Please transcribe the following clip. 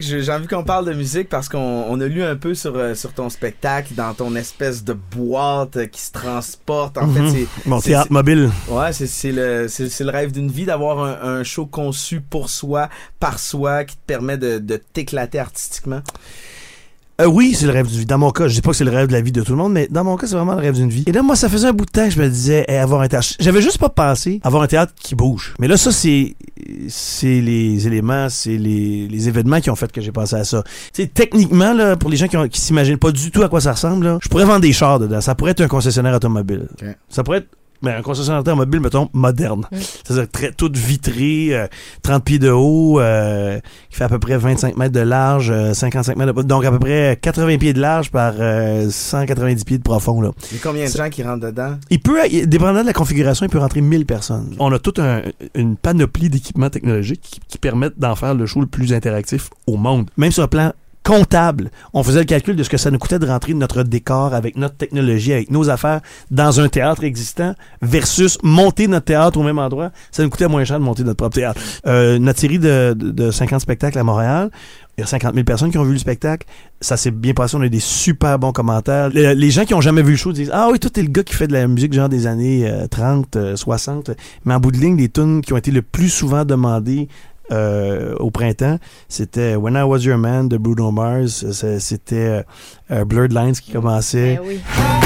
j'ai envie qu'on parle de musique parce qu'on a lu un peu sur ton spectacle, dans ton espèce de boîte qui se transporte. En fait, mon théâtre mobile. Ouais, c'est le rêve d'une vie d'avoir un show conçu pour soi, par soi, qui te permet de t'éclater artistiquement. Oui, c'est le rêve d'une vie. Dans mon cas, je dis pas que c'est le rêve de la vie de tout le monde, mais dans mon cas, c'est vraiment le rêve d'une vie. Et là, moi, ça faisait un bout de temps que je me disais, avoir un théâtre. J'avais juste pas pensé avoir un théâtre qui bouge. Mais là, ça, c'est les éléments, c'est les événements qui ont fait que j'ai pensé à ça. Tu sais, techniquement, là, pour les gens qui s'imaginent pas du tout à quoi ça ressemble, là, je pourrais vendre des chars dedans. Ça pourrait être un concessionnaire automobile. Okay. Ça pourrait être un concessionnaire automobile, mettons, moderne. C'est-à-dire tout vitré, 30 pieds de haut, qui fait à peu près 25 mètres de large, 55 mètres de... Donc à peu près 80 pieds de large par 190 pieds de profond. Là. Il y a combien de gens qui rentrent dedans? Dépendant de la configuration, il peut rentrer 1000 personnes. On a toute une panoplie d'équipements technologiques qui permettent d'en faire le show le plus interactif au monde. Même sur le plan comptable. On faisait le calcul de ce que ça nous coûtait de rentrer notre décor avec notre technologie, avec nos affaires dans un théâtre existant versus monter notre théâtre au même endroit. Ça nous coûtait moins cher de monter notre propre théâtre. Notre série de 50 spectacles à Montréal, il y a 50 000 personnes qui ont vu le spectacle. Ça s'est bien passé. On a eu des super bons commentaires. Les gens qui ont jamais vu le show disent « Ah oui, toi, t'es le gars qui fait de la musique genre des années 30, 60. » Mais en bout de ligne, les tunes qui ont été le plus souvent demandées au printemps, c'était When I Was Your Man de Bruno Mars, c'était Blurred Lines qui commençait. Ben oui.